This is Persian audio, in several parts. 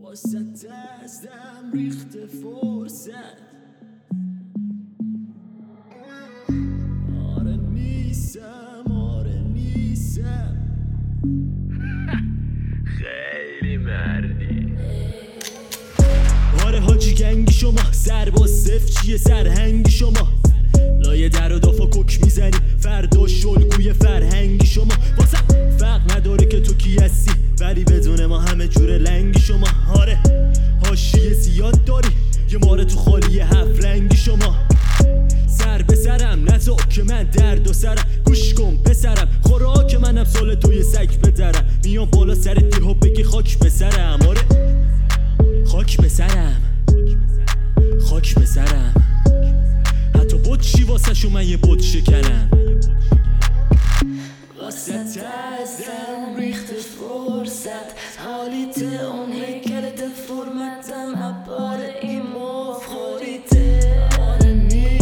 واسه ازدم ریخت فرصت آره نیستم خیلی مردی آره حاجی گنگی شما سرباز صف چیه سرهنگی شما لایه در و دافا کک میزنی فردا شلگوی فرهنگی شما واسه فرق نداره که تو کی هستی ولی بدون ما همه جور لنگی شما آره حاشیه زیاد داری یه ماره تو خالی هفت رنگی شما سر به سرم نزا که من درد و سرم گوش کن پسرم خوراک منم سال توی سگ بدرم میام بالا سر دیها بگی خاک به سرم آره خاک به سرم حتی بود چی واسه شو من یه بود شکنم واسه ازم ریخت فرصت حالیت اون هیکل دفرمتم عبار این مفخوریته آره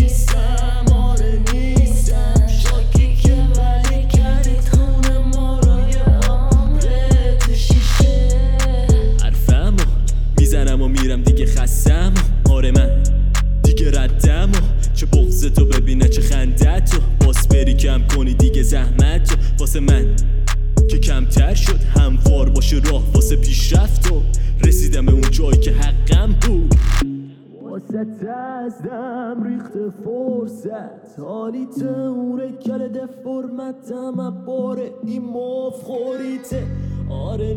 نیستم شاکی که ولی کردید خونه ما رو یه عمره تو شیشه حرفمو میزنم و میرم دیگه خستم آره من دیگه ردم و چه بغض تو ببینه چه خنده تو باس بری کم کنی دیگه زحمت تو واسه من که کمتر شد هموار باشه راه واسه پیشرفت و رسیدم به اون جایی که حقم بود واسه ازدم ریخت فرصت حالیت اون رکل دفرمتم عباره این مفخوریته آره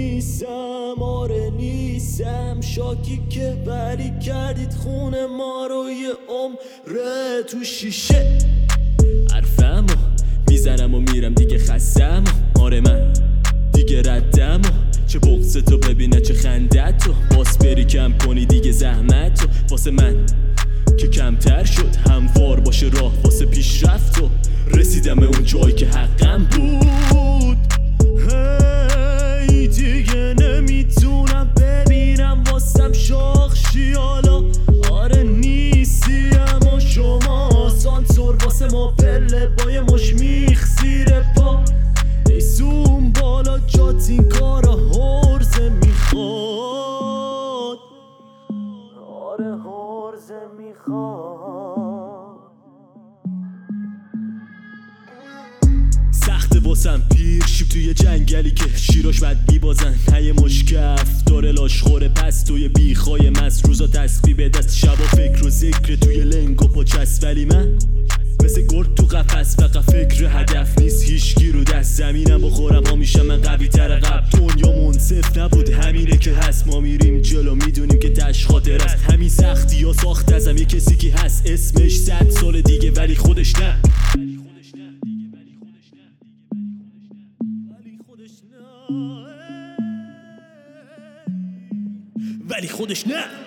نیستم شاکی که ولی کردید خونه ما رو یه عمره تو شیشه حرفمو میزنم و میرم دیگه خستم آره من دیگه ردم و چه بغض تو ببینه چه خنده تو باس بری کم کنی دیگه زحمت تو واسه من که کمتر شد هموار باشه راه واسه پیشرفت و رسیدم به اون جایی که حقم بود هی دیگه نمیتونم ببینم واسم شاخشی حالا آره نیستی اما شما سانسور واسه ما پله با یه مش میخ زیر پا ایسون بالا جات این کارا هرزه میخواد آره هرزه میخواد سخت واسم پیر شیب توی جنگلی که شیراش بد میبازن هیه مشکف داره لاش خوره پس توی بیخای مست روزا تسبیح به دست شبا فکر و ذکر توی لنگ و پاچست ولی من مثل گرد تو قفس فقط فکر هدف نیست هیچگی رو دست زمینم بخورم ها میشم من قوی تر قبل دنیا منصف نبود همینه که هست ما میریم جلو میدونیم که تش خاطر است همین سختی ها ساخت ازم یه کسی که هست اسمش 100 سال دیگه ولی خودش نه ولی خودش نه